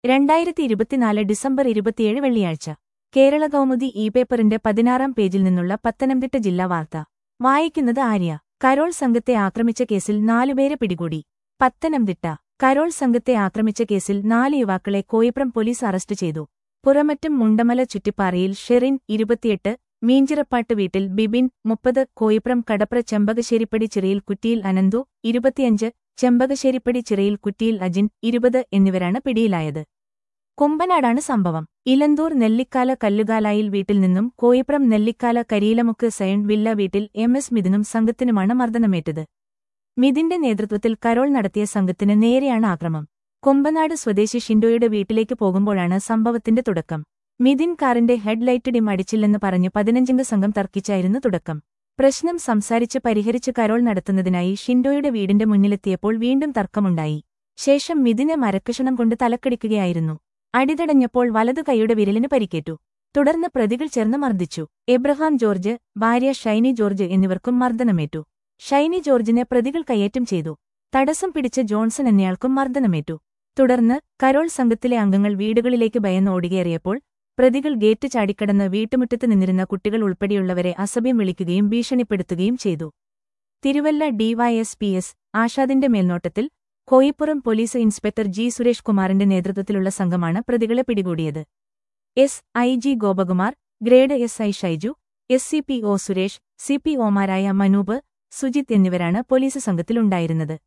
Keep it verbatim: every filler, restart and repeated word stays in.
രണ്ടായിരത്തി ഇരുപത്തിനാല് ഡിസംബർ ഇരുപത്തിയേഴ് വെള്ളിയാഴ്ച കേരള കൗമുദി ഇ പേപ്പറിന്റെ പതിനാറാം പേജിൽ നിന്നുള്ള പത്തനംതിട്ട ജില്ലാ വാർത്ത വായിക്കുന്നത് ആര്യ. കരോൾ സംഘത്തെ ആക്രമിച്ച കേസിൽ നാലുപേരെ പിടികൂടി. പത്തനംതിട്ട. കരോൾ സംഘത്തെ ആക്രമിച്ച കേസിൽ നാല് യുവാക്കളെ കോയിപ്രം പോലീസ് അറസ്റ്റ് ചെയ്തു. പുറമറ്റം മുണ്ടമല ചുറ്റിപ്പാറയിൽ ഷെറിൻ ഇരുപത്തിയെട്ട്, മീഞ്ചിറപ്പാട്ട് വീട്ടിൽ ബിബിൻ മുപ്പത്, കോയിപ്രം കടപ്ര ചെമ്പകശ്ശേരിപ്പടി ചിറയിൽ കുറ്റിയിൽ അനന്തു ഇരുപത്തിയഞ്ച്, ചെമ്പകശ്ശേരിപ്പടി ചിറയിൽ കുറ്റിയിൽ അജിൻ ഇരുപത് എന്നിവരാണ് പിടിയിലായത്. കുമ്പനാടാണ് സംഭവം. ഇലന്തൂർ നെല്ലിക്കാല കല്ലുകാലായിൽ വീട്ടിൽ നിന്നും കോയിപ്രം നെല്ലിക്കാല കരിയിലമുക്ക് സയൺ വില്ല വീട്ടിൽ എം എസ് മിഥുനും സംഘത്തിനുമാണ് മർദ്ദനമേറ്റത്. മിഥിന്റെ നേതൃത്വത്തിൽ കരോൾ നടത്തിയ സംഘത്തിന് നേരെയാണ് ആക്രമം. കൊമ്പനാട് സ്വദേശി ഷിൻഡോയുടെ വീട്ടിലേക്ക് പോകുമ്പോഴാണ് സംഭവത്തിന്റെ തുടക്കം. മിഥിൻ കാറിന്റെ ഹെഡ്ലൈറ്റ് ഡിം അടിച്ചില്ലെന്ന് പറഞ്ഞ് പതിനഞ്ചംഗ സംഘം തർക്കിച്ചായിരുന്നു തുടക്കം. പ്രശ്നം സംസാരിച്ച് പരിഹരിച്ച് കരോൾ നടത്തുന്നതിനായി ഷിൻഡോയുടെ വീടിന്റെ മുന്നിലെത്തിയപ്പോൾ വീണ്ടും തർക്കമുണ്ടായി. ശേഷം മിഥിനെ മരക്കഷണം കൊണ്ട് തലക്കടിക്കുകയായിരുന്നു. അടിതടഞ്ഞപ്പോൾ വലതു കൈയുടെ വിരലിന് പരിക്കേറ്റു. തുടർന്ന് പ്രതികൾ ചേർന്ന് മർദ്ദിച്ചു. എബ്രഹാം ജോർജ്, ഭാര്യ ഷൈനി ജോർജ് എന്നിവർക്കും മർദ്ദനമേറ്റു. ഷൈനി ജോർജിനെ പ്രതികൾ കയ്യേറ്റം ചെയ്തു. തടസ്സം പിടിച്ച ജോൺസൺ എന്നയാൾക്കും മർദ്ദനമേറ്റു. തുടർന്ന് കരോൾ സംഘത്തിലെ അംഗങ്ങൾ വീടുകളിലേക്ക് ഭയന്ന് ഓടികേറിയപ്പോൾ പ്രതികൾ ഗേറ്റ് ചാടിക്കടന്ന് വീട്ടുമുറ്റത്ത് നിന്നിരുന്ന കുട്ടികൾ ഉൾപ്പെടെയുള്ളവരെ അസഭ്യം വിളിക്കുകയും ഭീഷണിപ്പെടുത്തുകയും ചെയ്തു. തിരുവല്ല ഡിവൈഎസ്പി എസ് ആഷാദിന്റെ മേൽനോട്ടത്തിൽ Koipuram police inspector G Suresh കുമാറിന്റെ നേതൃത്വത്തിലുള്ള സംഘമാണ് പ്രതികളെ പിടികൂടിയത്. S I G Gopakumar, grade S I Shaiju, S C P O Suresh, C P ഒമാരായ മനൂപ്, സുജിത് എന്നിവരാണ് പോലീസ് സംഘത്തിലുണ്ടായിരുന്നത്.